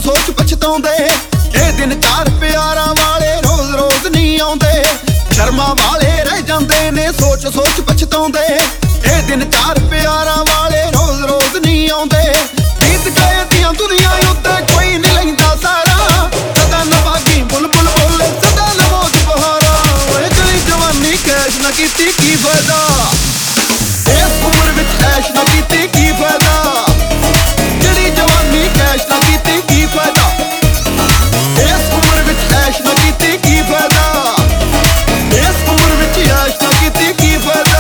ਸੋਚ ਪਛਤਾਉਂਦੇ। ਇਹ ਦਿਨ ਚਾਰ ਪਿਆਰਾਂ ਵਾਲੇ ਰੋਜ਼ ਰੋਜ਼ ਨਹੀਂ ਆਉਂਦੇ। ਸ਼ਰਮਾਂ ਵਾਲੇ ਰਹਿ ਜਾਂਦੇ ਨੇ ਸੋਚ ਸੋਚ ਪਛਤਾਉਂਦੇ। ਇਹ ਦਿਨ ਚਾਰ ਪਿਆਰਾਂ ਵਾਲੇ ਰੋਜ਼ ਰੋਜ਼ ਨਹੀਂ ਆਉਂਦੇ। ਗੀਤ ਗਾਏ ਦੀਆਂ ਦੁਨੀਆ ਉੱਤੇ ਕੋਈ ਨਹੀਂ ਲੈਂਦਾ ਸਾਰਾ। ਸਦਾ ਨਵਾਗੀ ਬੁਲਬੁਲ ਬੋਲੇ ਸਦਾ ਨਵੋਜ ਬਹਾਰਾ। ਓਏ ਜਿਹੜੀ ਜਵਾਨੀ ਕੈਸ਼ ਨਾ ਕੀਤੀ ਕੀ ਫਾਇਦਾ। ਇਸ ਉਮਰ ਵਿੱਚ ਐਸ਼ ਨਾ ਕੀਤੀ ਕੀ ਫਾਇਦਾ। ਜਿਹੜੀ ਜਵਾਨੀ ਕੈਸ਼ ਨਾ ਕੀਤੀ ਕੀ ਫਾਇਦਾ। ਇਸ ਉਮਰ ਵਿੱਚ ਐਸ਼ ਨਾ ਕੀਤੀ ਕੀ ਫਾਇਦਾ। ਇਸ ਉਮਰ ਵਿੱਚ ਐਸ਼ ਨਾ ਕੀਤੀ ਕੀ ਫਾਇਦਾ।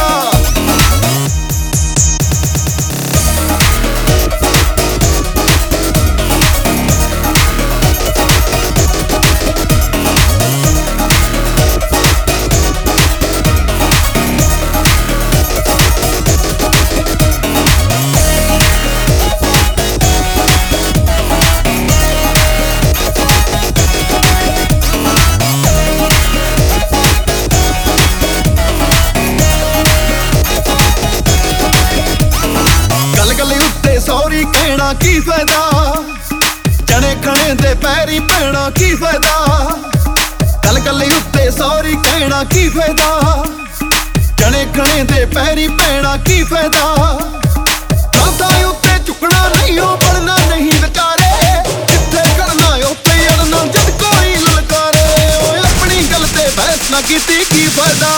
ਸੌਰੀ ਕਹਿਣਾ ਕੀ ਫਾਇਦਾ। ਜਣੇ ਖਣੇ ਦੇ ਪੈਰੀ ਪੈਣਾ ਕੀ ਫਾਇਦਾ। ਗੱਲ ਗੱਲੇ ਉੱਤੇ ਸੌਰੀ ਕਹਿਣਾ ਕੀ ਫਾਇਦਾ। ਜਣੇ ਖਣੇ ਦੇ ਪੈਰੀ ਪੈਣਾ ਕੀ ਫਾਇਦਾ। ਰਾਤਾਂ ਉੱਤੇ ਝੁਕਣਾ ਨਹੀਂ ਉਹ ਬਣਨਾ ਨਹੀਂ ਵਿਚਾਰੇ। ਜਿੱਥੇ ਖੜਨਾ ਉੱਤੇ ਅੜਨਾ ਜਦ ਕੋਈ ਲਲਕਾਰੇ। ਓਏ ਆਪਣੀ ਗੱਲ ਤੇ ਬਹਿਸ ਨਾ ਕੀਤੀ ਕੀ ਫਾਇਦਾ।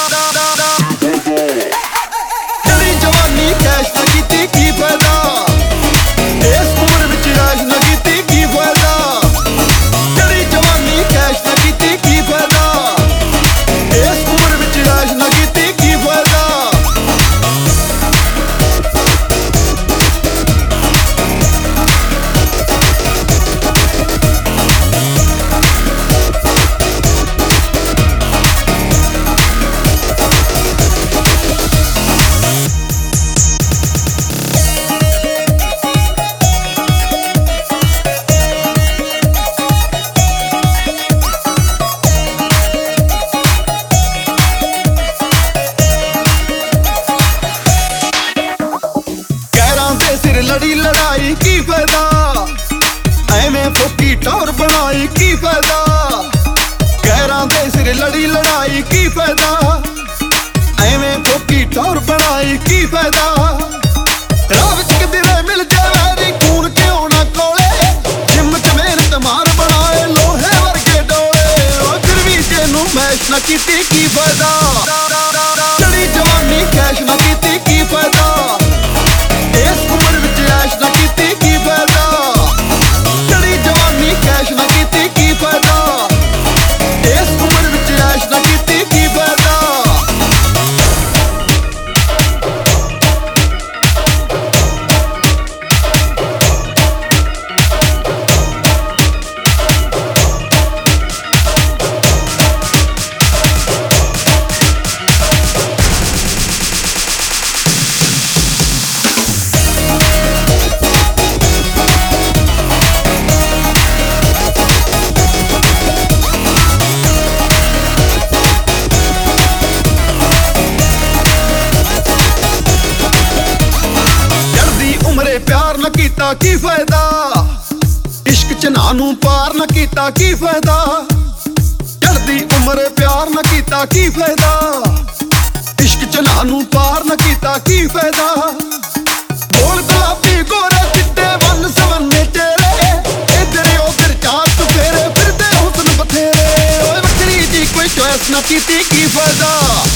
ਜਿਹੜੀ ਜਵਾਨੀ ਕੈਸ਼ ਨਾ ਕੀਤੀ ਕੀ ਫਾਇਦਾ। ਇਸ ਉਮਰ ਵਿੱਚ ਐਸ਼ ਨਾ ਕੀਤੀ ਕੀ ਫਾਇਦਾ। ਜਿਹੜੀ ਜਵਾਨੀ ਕੈਸ਼ ਨਾ ਕੀਤੀ ਕੀ ਫਾਇਦਾ। ਇਸ ਉਮਰ ਵਿੱਚ ਐਸ਼ ਨਾ ਕੀਤੀ ਕੀ ਫਾਇਦਾ। ਲੜੀ ਲੜਾਈ ਕੀ ਫਾਇਦਾ। ਐਵੇਂ ਫੋਕੀ ਟੌਰ ਬਣਾਈ ਕੀ ਫਾਇਦਾ। ਗੈਰਾਂ ਦੇ ਸਿਰ ਲੜੀ ਲੜਾਈ ਕੀ ਫਾਇਦਾ। ਐਵੇਂ ਫੋਕੀ ਟੌਰ ਬਣਾਈ ਕੀ ਫਾਇਦਾ। ਰਾਹ ਵਿੱਚ ਕਿਧਰੇ ਮਿਲ ਜਾਵੇ ਖੂਨ ਕਿਉਂ ਨਾ ਕੋਲੇ। ਜਿੰਮ ਚ ਮਿਹਨਤ ਮਾਰ ਬਣਾਏ ਲੋਹੇ ਵਰਗੇ ਡੋਲੇ। ਉਹ ਫਿਰ ਵੀ ਤੈਨੂੰ ਮੈਸ਼ ਨਾ ਕੀਤੀ ਕੀ ਫਾਇਦਾ। ਜਿਹੜੀ ਜਵਾਨੀ ਕੈਸ਼ ਨਾ ਕੀਤੀ ਕੀ ਫਾਇਦਾ। ਇਸ ਉਮਰ ਵਿੱਚ ਐਸ਼ ਨਾ ਕੀਤੀ ਕੀ ਫਾਇਦਾ। ਜਿਹੜੀ ਜਵਾਨੀ ਕੈਸ਼ ਨਾ ਕੀਤੀ ਕੀ ਫਾਇਦਾ। ਇਸ ਉਮਰ ਵਿੱਚ ਐਸ਼ ਨਾ ਕੀਤੀ ਕੀ ਫਾਇਦਾ। ਪਿਆਰ ਨਾ ਕੀਤਾ ਕੀ ਫਾਇਦਾ। ਇਸ਼ਕ ਚ ਨਾ ਨੂੰ ਪਾਰ ਨਾ ਕੀਤਾ ਕੀ ਫਾਇਦਾ। ਚੜ੍ਹਦੀ ਉਮਰ ਪਿਆਰ ਨਾ ਕੀਤਾ ਕੀ ਫਾਇਦਾ। ਇਸ਼ਕ ਚ ਨਾ ਨੂੰ ਪਾਰ ਨਾ ਕੀਤਾ ਕੀ ਫਾਇਦਾ। ਬੋਲ ਗੁਲਾਬੀ ਗੋਰੇ ਚਿੱਟੇ ਵੰਨ ਸਵੰਨੇ ਤੇਰੇ। ਇੱਧਰ ਉੱਧਰ ਚਾਰ ਚੁਫੇਰੇ ਫਿਰਦੇ ਹੁਸਨ ਬਥੇਰੇ। ਓਏ ਵੱਖਰੀ ਜੀ ਕੋਈ ਚੋਇਸ ਨਾ ਕੀਤੀ ਕੀ ਫਾਇਦਾ।